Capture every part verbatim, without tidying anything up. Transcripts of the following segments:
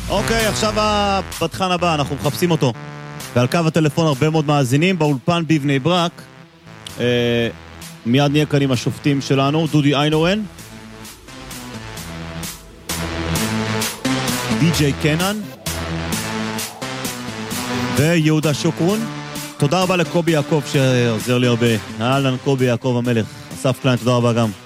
אוקיי, עכשיו הבטחן הבא, אנחנו מחפשים אותו. ועל קו הטלפון הרבה מאוד מאזינים, באולפן בבני ברק. אה, מיד נהיה כאן עם השופטים שלנו, דודי איינורן. די-ג'יי קנן. ויהודה שוקרון. תודה רבה לקובי יעקב שעוזר לי הרבה. אהלן קובי יעקב המלך. אסף קליין, תודה רבה גם.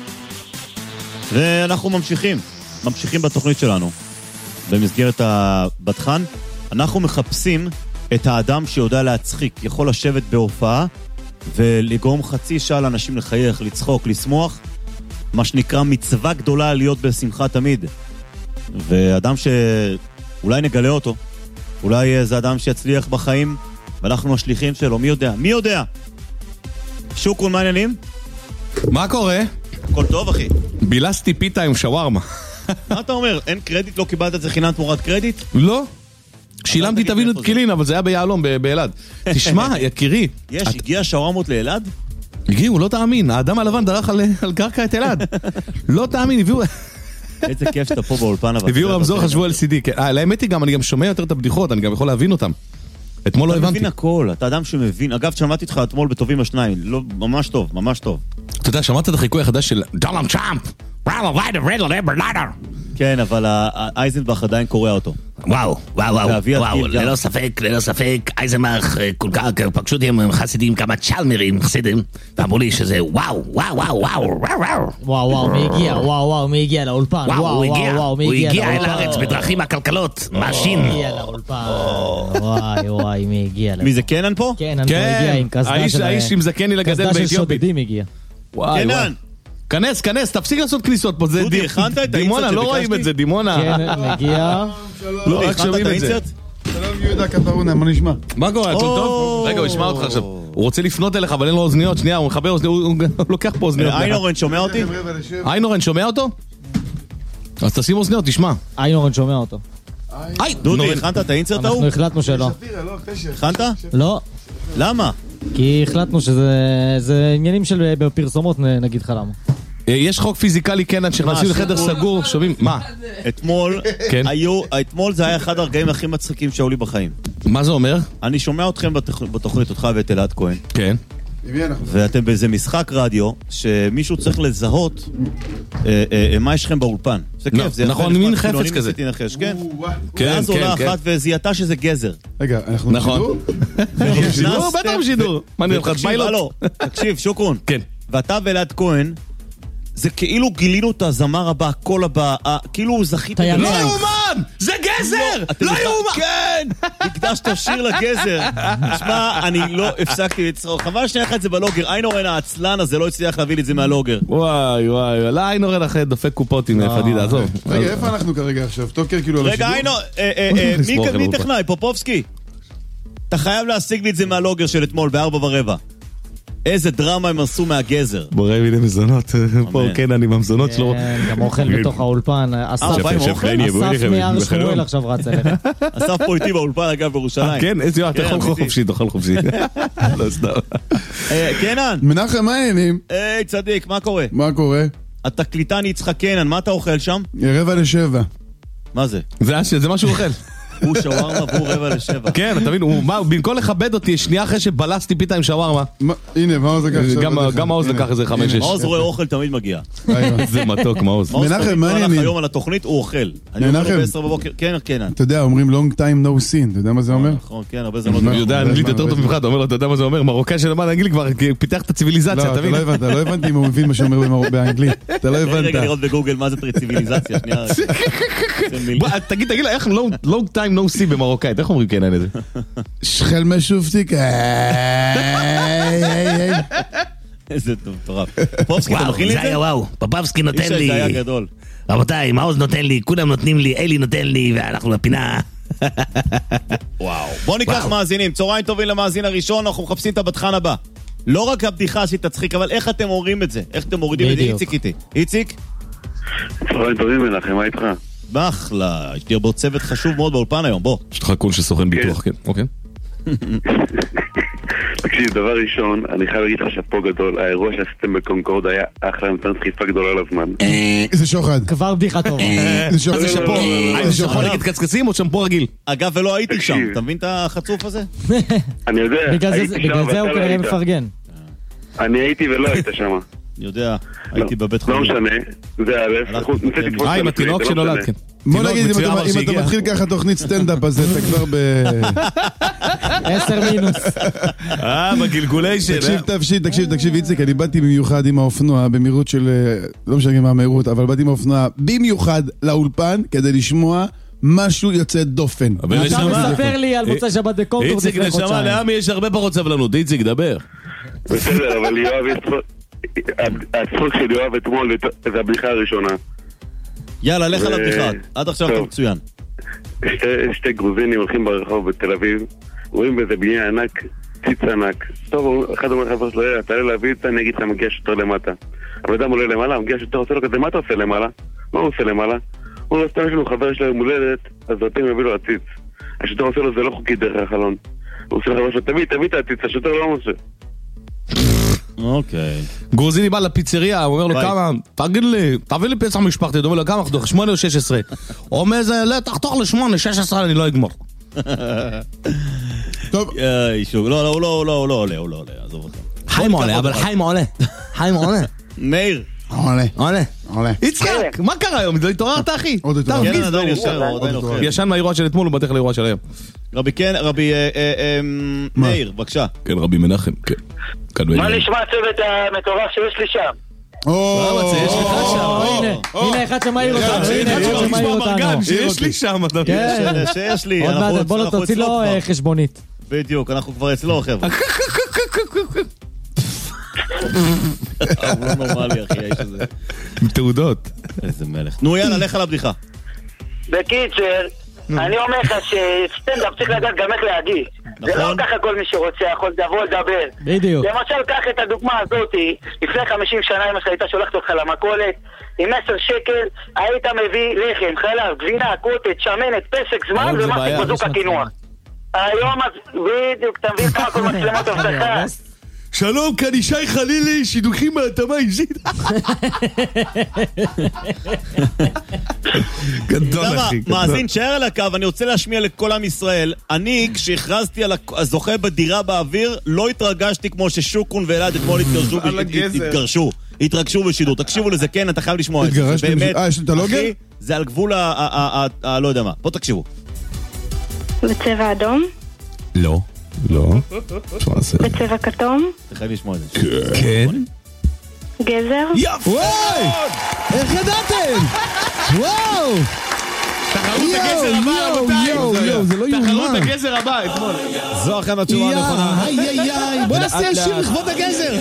ואנחנו ממשיכים. ממשיכים בתוכנית שלנו. במסגרת הבטחן. אנחנו מחפשים את האדם שיודע להצחיק. יכול לשבת בהופעה ולגרום חצי שעה לאנשים לחייך, לצחוק, לשמוח. מה שנקרא מצווה גדולה להיות בשמחה תמיד. ואדם שאולי נגלה אותו. אולי זה אדם שיצליח בחיים, ואנחנו השליחים שלו, מי יודע? מי יודע? שוקרון, מה העניינים? מה קורה? הכל טוב, אחי. בילסתי פיתה עם שווארמה. מה אתה אומר? אין קרדיט? לא קיבלת את זה חינם תמורת קרדיט? לא. שילמתי תבינו את קילין, אבל זה היה ביעלום, באלעד. תשמע, יקירי. יש, הגיע שווארמות לאלעד? הגיעו, לא תאמין. האדם הלבן דרך על קרקע את אלעד. לא תאמין, הביאו... איזה כיף שאתה פה באולפן. הביאו רמזור, חשבו אל סי די. האמת היא גם, אני גם שומע יותר את הבדיחות, אני גם יכול להבין אותם. אתמול לא הבנתי. אתה מבין הכל, אתה אדם שמבין. אגב, שמעתי אותך אתמול בטובים השניים. לא, ממש טוב, ממש טוב. אתה יודע, שמעת את החיקוי החדש של דונלד טראמפ. כן, אבל אייזנבך עדיין קורא אותו. וואו, וואו, וואו, וואו, ללא ספק, ללא ספק, אייזנבך כל כך, פגשו אותי עם חסידים, כמה צ'למרים חסידים, ואמרו לי שזה וואו, וואו, וואו, וואו, וואו, וואו, וואו, מי הגיע, וואו, וואו, מי הגיע לאולפן, וואו, הוא הגיע, הוא הגיע אל הארץ בדרכים הכלכלות, מאשין. מי הגיע לאולפן, וואי, וואי, מי הגיע. מי זה, קנן פה? קנן פה הגיע עם קסדה של... האיש עם זקן לי לגדל באתיופית. קסדה של שודדים הגיע. קנן! כנס, כנס, תפסיק לעשות כניסות פה, זה דודי, הכנת את דימונה, לא רואים את זה, דימונה. כן, מגיע. לא, רק שומעים את זה. שלום יהודה קטרונה, מה נשמע? מה קורה, הכל טוב? רגע, הוא ישמע אותך עכשיו. הוא רוצה לפנות אליך, אבל אין לו אוזניות, שנייה, הוא מחבר אוזניות, הוא לוקח פה אוזניות. איינורן שומע אותי? איינורן שומע אותו? אז תשים אוזניות, תשמע. איינורן שומע אותו. דודי, הכנת את האינסרט ההוא? אנחנו החלטנו שלא. הכנת? לא. למה? כי החלטנו שזה עניינים של פרסומות, נגיד לך למה. יש חוק פיזיקלי קנן שנכנסים לחדר סגור, שומעים, מה? אתמול, היו, אתמול זה היה אחד הרגעים הכי מצחיקים שהיו לי בחיים. מה זה אומר? אני שומע אתכם בתוכנית, אותך ואת אלעד כהן. כן. ואתם באיזה משחק רדיו, שמישהו צריך לזהות מה יש לכם באולפן. זה כיף, זה נכון, מין חפץ כזה. כן. ואז עולה אחת וזיהתה שזה גזר. רגע, אנחנו בשידור? בשידור, בטח בשידור. מה נראה לך, ביילוט? תקשיב, שוקרון. כן. ואתה ואלעד כהן, זה כאילו גילינו את הזמר הבא, הקול הבא, כאילו זכית... לא יאומן! זה גזר! לא יאומן! כן! הקדשת שיר לגזר. תשמע, אני לא הפסקתי לצחוק. חבל שנייה אחת זה בלוגר. איינורן העצלן הזה לא הצליח להביא לי את זה מהלוגר. וואי וואי, לא איינורן אחרי דופק קופות עם פדידה, עזוב. רגע, איפה אנחנו כרגע עכשיו? טוקר כאילו על השידור? רגע, איינורן, מי טכנאי? פופובסקי? אתה חייב להשיג לי את זה מהלוגר של אתמול, בארבע ורבע. איזה דרמה הם עשו מהגזר. בורא מיני מזונות, פה כן אני במזונות שלו. גם אוכל בתוך האולפן. אסף מיער שמואל עכשיו רץ אליך. אסף פה איתי באולפן אגב בירושלים. כן, איזה יום, אתה יכול לאכול חופשי, תאכל חופשי. לא סתם. קנן. מנחם, מה העניינים? היי צדיק, מה קורה? מה קורה? התקליטן יצחק קנן, מה אתה אוכל שם? רבע לשבע. מה זה? זה מה שהוא אוכל. הוא שווארמה והוא רבע לשבע. כן, אתה מבין, במקום לכבד אותי, שנייה אחרי שבלסתי פיתה עם שווארמה. הנה, מעוז לקח עכשיו. גם מעוז לקח איזה חמש שש. מעוז רואה אוכל תמיד מגיע. זה מתוק, מעוז. מנחם, מה העניינים? היום על התוכנית הוא אוכל. אני אומר ב-עשר בבוקר, כן, כן. אתה יודע, אומרים long time no sin, אתה יודע מה זה אומר? נכון, כן, הרבה זמן. אני יודע אנגלית יותר טוב ממך, אתה אומר לו, אתה יודע מה זה אומר? מרוקאי שלמד אנגלית כבר פיתח את הציביליזציה, אתה מבין? לא, אתה לא הבנת, לא הבנתי אם הוא מבין מה שאומר באנגלית. אתה לא הבנת. רגע לראות בגוגל מה זה ציביליזציה, שנייה. תגיד, תגיד לה, איך long time no sin במרוקאית? איך אומרים כן, אין איזה? שחל משופטיק. איזה טוב. פופובסקי, אתה מכין לי את זה? וואו, פופובסקי נותן לי. זה היה גדול. רבותיי, מעוז נותן לי, כולם נותנים לי, אלי נותן לי, ואנחנו בפינה. וואו. בוא ניקח מאזינים. צהריים טובים למאזין הראשון, אנחנו מחפשים את הבטחן הבא. לא רק הבדיחה שתצחיק, אבל איך אתם אומרים את זה? איך אתם מורידים את זה? איציק איתי. איציק? צהריים טובים מנחם, מה איתך? באחלה, יש לי בו צוות חשוב מאוד באולפן היום, בוא. יש לך קול שסוכן ביטוח, כן, אוקיי. תקשיב, דבר ראשון, אני חייב להגיד לך שאפו גדול, האירוע שעשיתם בקונקורד היה אחלה, נתן דחיפה גדולה לזמן. איזה שוחד. כבר בדיחה טובה. איזה שוחד. זה שמפו, זה שמפו נגד קצקצים או שמפו רגיל? אגב, ולא הייתי שם, אתה מבין את החצוף הזה? אני יודע, בגלל זה הוא כנראה מפרגן. אני הייתי ולא היית שם. אני יודע, הייתי בבית חולים. לא משנה, זה הלך. אה, עם התינוק שנולד, כן. בוא נגיד, אם אתה מתחיל ככה תוכנית סטנדאפ, אז אתה כבר ב... עשר מינוס. אה, בגלגולי של... תקשיב, תקשיב, תקשיב, תקשיב, איציק, אני באתי במיוחד עם האופנוע, במהירות של... לא משנה מה המהירות, אבל באתי עם האופנוע במיוחד לאולפן, כדי לשמוע משהו יוצא דופן. אתה מספר לי על מוצא שבת בקונקורד איציק, נשמה, לעמי יש הרבה פחות סבלנות. איציק, דבר. בסדר, אבל יואב, הצחוק של יואב אתמול, זה הבדיחה הראשונה. יאללה, לך על הבדיחה, עד עכשיו אתה מצוין. שתי גרוזינים הולכים ברחוב בתל אביב, רואים באיזה בניין ענק, ציץ ענק. טוב, אחד אומר חבר שלו, תעלה להביא אותה, אני אגיד לך, מגיע שוטר למטה. אבל אדם עולה למעלה, מגיע שוטר, עושה לו כזה, מה אתה עושה למעלה? מה הוא עושה למעלה? הוא לא סתם יש לנו חבר שלו מולדת, אז דעתים מביא לו הציץ. השוטר עושה לו, זה לא חוקי דרך החלון. הוא עושה לחבר שלו, תביא, תביא את הציץ, השוטר לא עושה. אוקיי. גרוזיני בא לפיצריה, הוא אומר לו כמה, תגיד לי, תביא לי פסח משפחתי, הוא אומר לו כמה חתוך, שמונה או שש עשרה. הוא אומר זה, לא, תחתוך לשמונה, שש עשרה אני לא אגמור. טוב. לא, לא, הוא לא, הוא לא עולה, הוא לא עולה, עזוב אותם. חיים עולה, אבל חיים עולה. חיים עולה. מאיר. עולה. עולה. עולה. יצחק, מה קרה היום? התעוררת אחי? עוד התעוררת. כן, עדיין ישר, הוא עדיין אוכל. ישן מהאירוע של אתמול, הוא בדרך לאירוע של היום. רבי כן, רבי מאיר, בבקשה. כן, רבי מנחם, כן. מה נשמע הצוות המטורף שיש לי שם? יש לך שם. הנה אחד שמעיר אותנו. הנה אחד שמעיר אותנו. שיש לי שם. שיש לי. עוד מעט, בוא לא תוציא לו חשבונית. בדיוק, אנחנו כבר אצלו, חבר'ה. הוא לא נורמלי, אחי, האיש הזה. עם תעודות. איזה מלך. נו, יאללה, לך על הבדיחה. בקיצר, אני אומר לך שסטנדאפ צריך לדעת גם איך להגיד. זה לא ככה כל מי שרוצה יכול לבוא לדבר. בדיוק. למשל, קח את הדוגמה הזאת, לפני חמישים שנה אמא שלה הייתה שולחת אותך למכולת, עם עשר שקל היית מביא לחם, חלב, גבינה, קוטג', שמנת, פסק, זמן ומחק בזוק הקינוח. היום, בדיוק, אתה מבין כמה כל מצלמות הבטחה. שלום, כאן ישי חלילי, שידוכים מהתאמה אישית. גדול אחי. מאזין, שער על הקו, אני רוצה להשמיע לכל עם ישראל. אני, כשהכרזתי על הזוכה בדירה באוויר, לא התרגשתי כמו ששוקון ואלעד אתמול התגרשו. התרגשו בשידור. תקשיבו לזה, כן, אתה חייב לשמוע את זה. באמת, אחי, זה על גבול ה... לא יודע מה. בוא תקשיבו. בצבע אדום? לא. לא. בצבע כתום? אתה חייב לשמוע את זה. כן. גזר? יפה! וואי! איך ידעתם? וואו! תחרות הגזר הבא, רבותיי! זה לא יאומן. תחרות הגזר הבא, אתמול. זו לכם התשובה הנכונה. איי איי איי, בוא נעשה שיר לכבוד הגזר.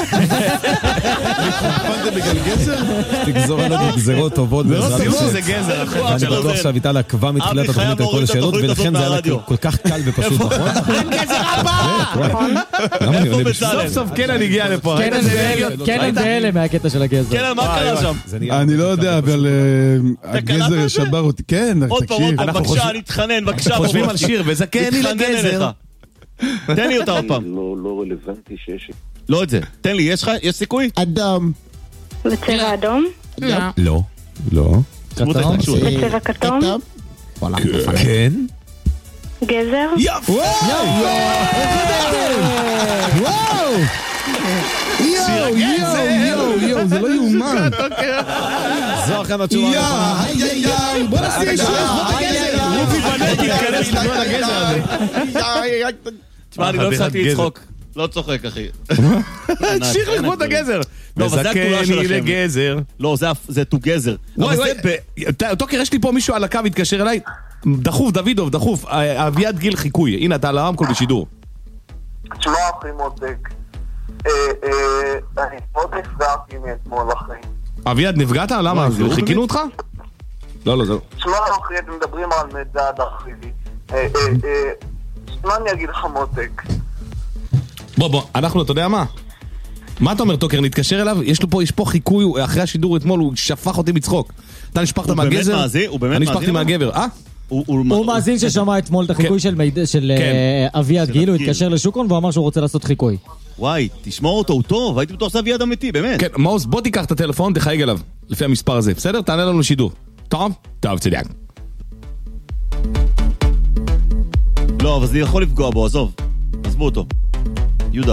פנתם בגלל גזר? תגזור עלינו גזרות טובות בעזרת השם. זה גזר, אני בטוח שאביטל עקבה מתחילת התוכנית על כל השאלות, ולכן זה היה כל כך קל ופשוט, נכון? גזר הבא! למה אני עונה בשביל? סוף סוף קנן הגיע לפה. קנן ואלה מהקטע של הגזר. קנן, מה קרה שם? אני לא יודע, אבל הגזר שבר אותי. כן, עוד פעם, עוד פעם, בבקשה, נתחנן, בבקשה. אנחנו חושבים על שיר, וזכן לי לגזר. תן לי אותה עוד פעם. לא רלוונטי שיש... לא את זה. תן לי, יש סיכוי? אדם. בצבע אדום? לא. לא. בצבע כתום? כן. גזר? יפה! וואו! איך ידעתם? וואו! יואו, יואו, יואו, זה לא יאומן. זו לכם התשובה הנכונה. איי איי איי, בוא נעשה שיר לכבוד הגזר. רופי בנט יתכנס לכבוד הגזר הזה. תשמע, אני לא הפסקתי לצחוק. לא צוחק, אחי. שיר לכבוד הגזר. וזכן לי לגזר. לא, זה תוגזר. וואי וואי, טוקר, יש לי פה מישהו על הקו התקשר אליי. דחוף, דוידוב, דחוף. אביעד גיל חיקוי. הנה, אתה על הרמקול בשידור. תשמע, אחי מותק. אני מאוד נפגעתי מאתמול, אחי. אביעד, נפגעת? למה? חיכינו אותך? לא, לא, זה לא. תשמע, אחי, אתם מדברים על מדד, אחי. מה אני אגיד לך, מותק? בוא, בוא, אנחנו, אתה יודע מה? מה אתה אומר, טוקר? נתקשר אליו? יש לו פה, יש פה חיקוי, אחרי השידור אתמול, הוא שפך אותי מצחוק. אתה נשפחת מהגזר? הוא באמת מאזין? אני נשפחתי מהגבר, אה? הוא מאזין ששמע אתמול את החיקוי של אביעד גיל, הוא התקשר לשוקרון והוא אמר שהוא רוצה לעשות חיקוי. וואי, תשמור אותו, הוא טוב, הייתי בטוח אביעד אמיתי, באמת. כן, מעוז, בוא תיקח את הטלפון, תחייג אליו, לפי המספר הזה, בסדר? תענה לנו לשידור. טוב? טוב, צדיק. לא, אבל זה יכול לפגוע בו, עזוב. עזבו אותו. יהודה.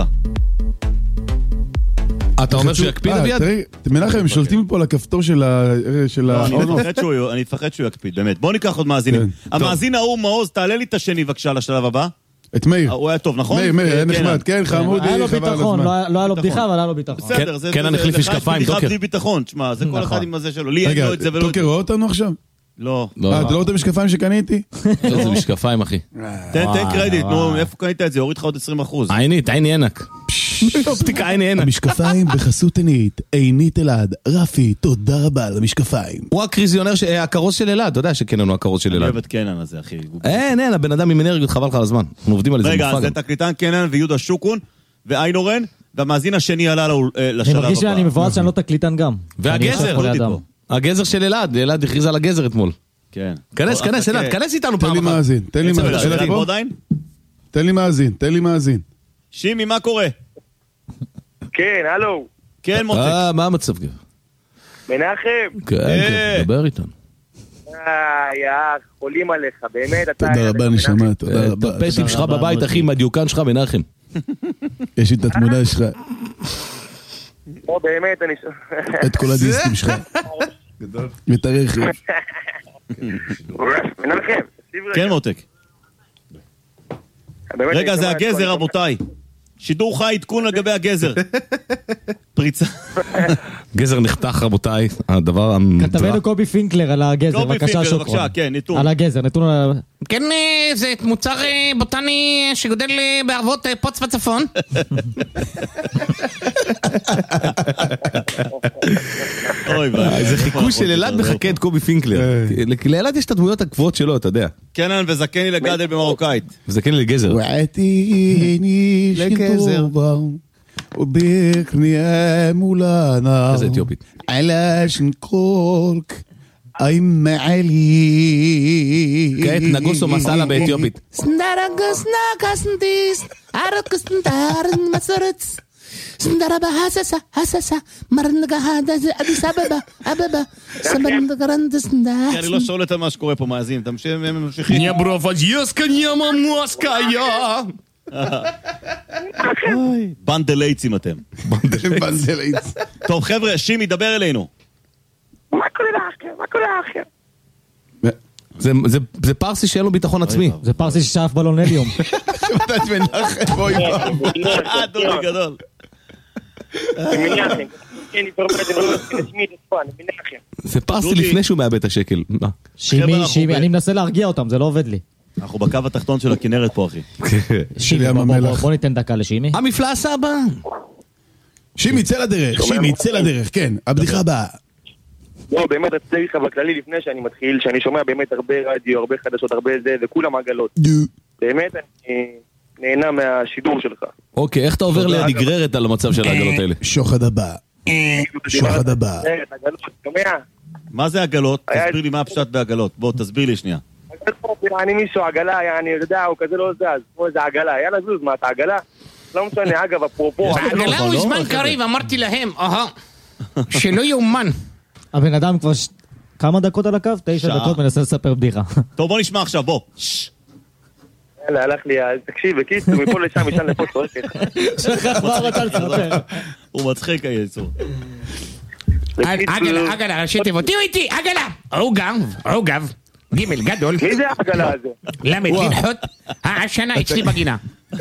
אתה אומר שיקפיד אביעד? מנחם, הם שולטים פה לכפתור של ה... אני אפחד שהוא יקפיד, באמת. בוא ניקח עוד מאזינים. המאזין ההוא, מעוז, תעלה לי את השני בבקשה לשלב הבא. את מאיר. הוא היה טוב, נכון? מאיר, מאיר, היה נחמד, כן, חמודי, היה לו ביטחון, לא היה לו בדיחה, אבל היה לו ביטחון. בסדר, זה... כן, אני החליף משקפיים, בדיחה בלי ביטחון, תשמע, זה כל אחד עם הזה שלו. לי אין לו את זה ולא... רגע, טוקר רואה אותנו עכשיו? לא. אה, אתה לא רואה את המשקפיים שקניתי? לא, זה משקפיים, אחי. תן קרדיט, נו, איפה קנית את זה? הוריד לך עוד עשרים אחוז. עינית, עיני ענק. אופטיקה, עיני ענק. המשקפיים בחסות עינית, עינית אלעד. רפי, תודה רבה על המשקפיים. הוא הקריזיונר, הכרוס של אלעד, אתה יודע שקנן הוא הכרוס של אלעד. אני אוהב את קנן הזה, אחי. אין, אין, הבן אדם עם אנרגיות חבל לך על הזמן. אנחנו עובדים על זה. רגע, אז זה תקליטן קנן ויהודה שוקרון ואיינורן, והמאזין השני עלה לשלב הבא. אני מרגיש שאני מבואס שאני לא תקליטן גם. והגזר, הגזר של אלעד, אלעד הכריז על הגזר אתמול. כן. כנס, כנס, אלעד, כנס איתנו פעם אחת. תן לי מאזין, תן לי מאזין. תן לי מאזין, תן לי מאזין. שימי, מה קורה? כן, הלו. כן, מותק. אה, מה המצב? מנחם. כן, כן, דבר איתנו. אה, יא, חולים עליך, באמת. תודה רבה, נשמה, תודה רבה. פסים שלך בבית, אחי, מהדיוקן שלך, מנחם. יש לי את התמונה שלך. או, באמת, אני... את כל הדיסקים שלך. ואת הרכב. מנחם. כן, מותק. רגע, זה הגזר, רבותיי. שידור חי, עדכון לגבי הגזר. פריצה. גזר נחתך, רבותיי. הדבר... כתבנו קובי פינקלר על הגזר. קובי פינקלר, בבקשה, כן, נתון. על הגזר, נתון על... כן, זה מוצר בוטני שגודל בערבות פוץ בצפון. אוי ביי. זה חיקוי של אלעד מחכה את קובי פינקלר. לאלעד יש את הדמויות הקבועות שלו, אתה יודע. קנן וזקני לגדל במרוקאית. וזקני לגזר. ועתיני שטובה ובקני מולנה. איזה אתיופית. עלש נקורק איים מעלי. כעת נגוסו מסאלה באתיופית. סנדרגוס נגסנדיס ארקוס נדרן מסורץ סנדרבה הססה הססה מרנגה אדיס אבבה אבבה סמנדגרנדס נדס. אני לא שואל את מה שקורה פה מאזין, תמשיכים. ניה ברובג'יסקה ניה ממוסקאיה. בנדלייצים אתם. בנדלייצ. טוב חבר'ה, שימי דבר אלינו. מה קורה לאחר? מה קורה לאחר? זה פרסי שאין לו ביטחון עצמי. זה פרסי ששאף בלון הליום. שמעת מנחם, בואי פעם. אה, דולי גדול. מנחם. כן, זה פרסי לפני שהוא מאבד את השקל. שימי, שימי, אני מנסה להרגיע אותם, זה לא עובד לי. אנחנו בקו התחתון של הכנרת פה, אחי. שימי, בוא ניתן דקה לשימי. המפלס הבא. שימי, צא לדרך, שימי, צא לדרך, כן, הבדיחה הבאה. לא, באמת, רציתי לך בכללי לפני שאני מתחיל, שאני שומע באמת הרבה רדיו, הרבה חדשות, הרבה זה, וכולם עגלות. באמת, אני נהנה מהשידור שלך. אוקיי, איך אתה עובר לנגררת על המצב של העגלות האלה? שוחד הבא. שוחד הבא. מה זה עגלות? תסביר לי מה הפשט בעגלות. בוא, תסביר לי שנייה. אני מישהו עגלה, אני יודע, הוא כזה לא זז, כמו איזה עגלה, יאללה זוז, מה, אתה עגלה? לא משנה, אגב, אפרופו... העגלה הוא זמן קריב, אמרתי להם, אהה, שלא יאומן. הבן אדם כבר כמה דקות על הקו? תשע דקות מנסה לספר בדיחה. טוב, בוא נשמע עכשיו, בוא. יאללה, הלך לי, תקשיב, בקיצור, מפה לשם, משם לפה צורקת. שכח מה רצה לספר. הוא מצחיק היצור. עגלה, עגלה, ראשי תיבות, תהיו איתי, עגלה. עוגב, עוגב, גימל גדול. מי זה העגלה הזה? למד לנחות, העשנה אצלי בגינה.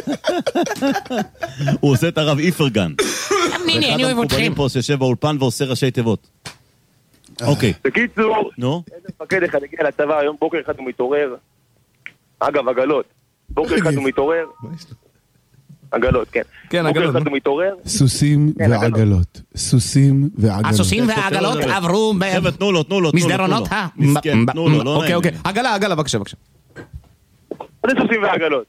הוא עושה את הרב איפרגן. הנה, אני אוהב אתכם. פה שיושב באולפן ועושה ראשי תיבות. אוקיי. בקיצור, איזה מפקד אחד הגיע לצבא, היום בוקר אחד הוא מתעורר. אגב, עגלות. בוקר אחד הוא מתעורר. עגלות, כן. כן, עגלות. בוקר אחד הוא מתעורר. סוסים ועגלות. סוסים ועגלות. הסוסים והעגלות עברו במסדרונות ה... אוקיי, אוקיי. עגלה, עגלה, בבקשה, בבקשה. מה זה סוסים ועגלות?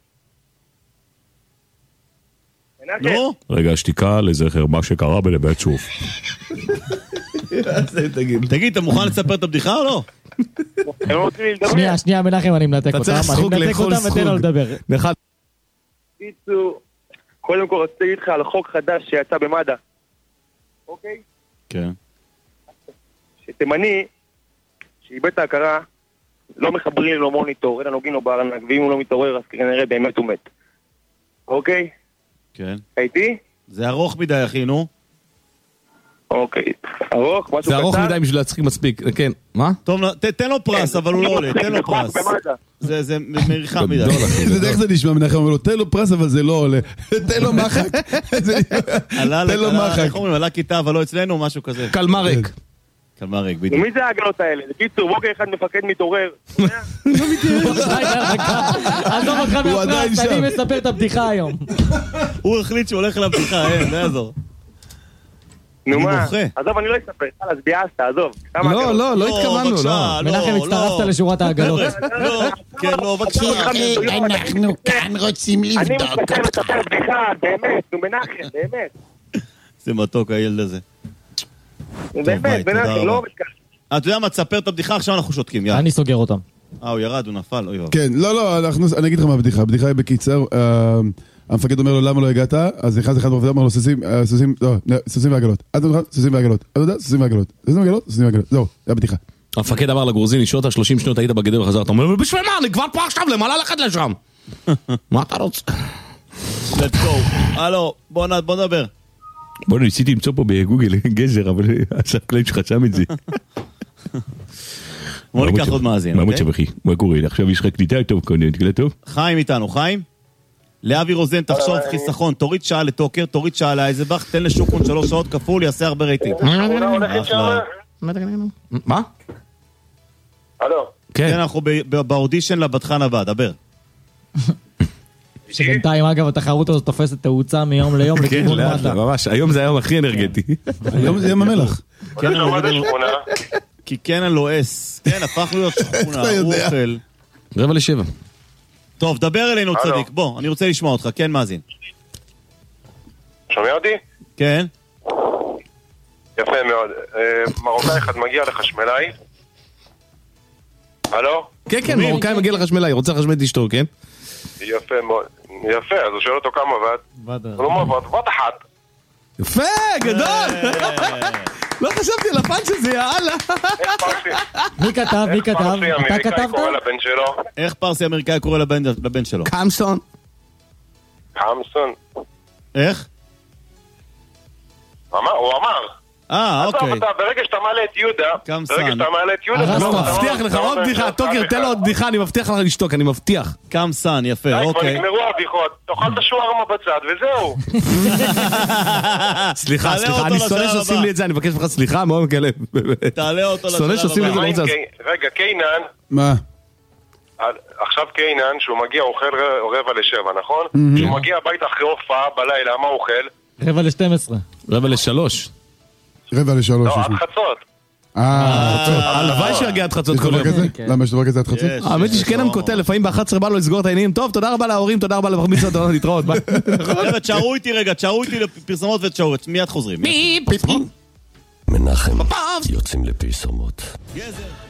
נו? רגע, שתיקה לזכר מה שקרה בנווה צוף. תגיד, אתה מוכן לספר את הבדיחה או לא? שנייה, שנייה, מנחם, אני מנתק אותם. אתה צריך זכות לאכול זכות. ותן לו לדבר. קיצור, קודם כל רציתי להגיד לך על חוק חדש שיצא במד"א. אוקיי? כן. שתימני, שאיבד את ההכרה, לא מחברים לו מוניטור, אלא נוגעים לו בארנק, ואם הוא לא מתעורר, אז כנראה באמת הוא מת. אוקיי? כן. הייתי? זה ארוך מדי, אחי, נו. אוקיי. ארוך, משהו קצר? זה ארוך מדי בשביל להצחיק מספיק, כן. מה? טוב, תן לו פרס, אבל הוא לא עולה, תן לו פרס. זה מריחה מדי. איך זה נשמע מנחם? אומר לו, תן לו פרס, אבל זה לא עולה. תן לו מחק. תן לו מחק. איך אומרים, עלה כיתה, אבל לא אצלנו, משהו כזה. קלמרק. קלמרק, בדיוק. ומי זה ההגלות האלה? זה קיצור, בוקר אחד מפקד מתעורר. לא מתעורר. עזוב אותך מהפרס, אני מספר את הבדיחה היום. הוא החליט שהוא הולך לבדיחה, אין, זה יעזור. נו מה, עזוב, אני לא אספר, אז ביאסת, עזוב. לא, לא, לא התכוונו, לא. מנחם, הצטרפת לשורת העגלות. לא, כן, לא, בבקשה. אנחנו כאן רוצים לבדוק. אני מסתכל לספר בדיחה, באמת, נו מנחם, באמת. זה מתוק הילד הזה. באמת, מנחם, לא מתקל. אתה יודע מה, תספר את הבדיחה, עכשיו אנחנו שותקים, יאללה. אני סוגר אותם. אה, הוא ירד, הוא נפל, אוי ואבוי. כן, לא, לא, אני אגיד לך מה הבדיחה. הבדיחה היא בקיצר, המפקד אומר לו למה לא הגעת, אז אחד אחד אומר לו סוסים, סוסים, לא, סוסים ועגלות. אתה אומר, סוסים ועגלות. אתה יודע, סוסים ועגלות. סוסים ועגלות, סוסים ועגלות. זהו, זה הבדיחה. המפקד אמר לגרוזיני, שעות ה-שלושים שניות היית בגדר וחזר, אתה אומר, בשביל מה, אני כבר פה עכשיו, למה ללכת לשם? מה אתה רוצה? Let's go. הלו, בוא נדבר. בוא ניסיתי למצוא פה בגוגל גזר, אבל עכשיו קלעים שחשם את זה. בוא ניקח עוד מאזין, מה מצב אחי? מה קורה? עכשיו יש לך קליטה טוב, קליטה טוב? חיים איתנו, חיים? לאבי רוזן, תחשוב חיסכון, תוריד שעה לטוקר, תוריד שעה לאייזבך, תן לשוקון שלוש שעות כפול, יעשה הרבה רייטינג. מה? הלו? כן. אנחנו באודישן לבטחן הבא, דבר. שבינתיים, אגב, התחרות הזאת תופסת תאוצה מיום ליום לכיוון מד"א. ממש, היום זה היום הכי אנרגטי. היום זה ים המלח. כי כן אני לועס. כן, הפך להיות שכונה, הוא אוכל. רבע לשבע. טוב, דבר אלינו צדיק, בוא, אני רוצה לשמוע אותך, כן מאזין. שומע אותי? כן. יפה מאוד. מרוקאי אחד מגיע לחשמלאי. הלו? כן, כן, מרוקאי מגיע לחשמלאי, רוצה לחשמל את אשתו, כן? יפה מאוד. יפה, אז הוא שואל אותו כמה ועד. הוא לא מעבד, ועד אחת. יפה, גדול! לא חשבתי על הפאנץ' הזה, יאללה. מי כתב? מי כתב? אתה כתבת? איך פרסי אמריקאי קורא לבן שלו? קמסון. קמסון. איך? הוא אמר. אה, אוקיי. ברגע שאתה מעלה את יהודה, ברגע שאתה מעלה את יהודה... לא, מבטיח לך עוד בדיחה, טוקר, תן לו עוד בדיחה, אני מבטיח לך לשתוק, אני מבטיח. קמסן, יפה, אוקיי. כבר נגמרו הבדיחות, תאכל את השוארמה בצד, וזהו. סליחה, סליחה, אני שונא שעושים לי את זה, אני מבקש לך סליחה, מאוד מקלב. תעלה אותו לשלב שונא שעושים לי את זה. רגע, קיינן... מה? עכשיו קיינן, שהוא מגיע, אוכל רבע לשבע, נכון? כשהוא מגיע הביתה אחרי הופעה בלילה, מה הוא אוכל? רבע לשתים עשרה. רבע לשלוש. רבע לשלוש. לא, עד חצות. אה, חצות. הלוואי שיגיע עד חצות כל יום. למה יש דבר כזה עד חצות? האמת היא שכן המקוטל, לפעמים ב-אחת עשרה בא לו לסגור את העניינים. טוב, תודה רבה להורים, תודה רבה לברמיצות, תודה להתראות. חבר'ה, תשארו איתי רגע, תשארו איתי לפרסומות ותשארו, מיד חוזרים. מנחם יוצאים לפרסומות.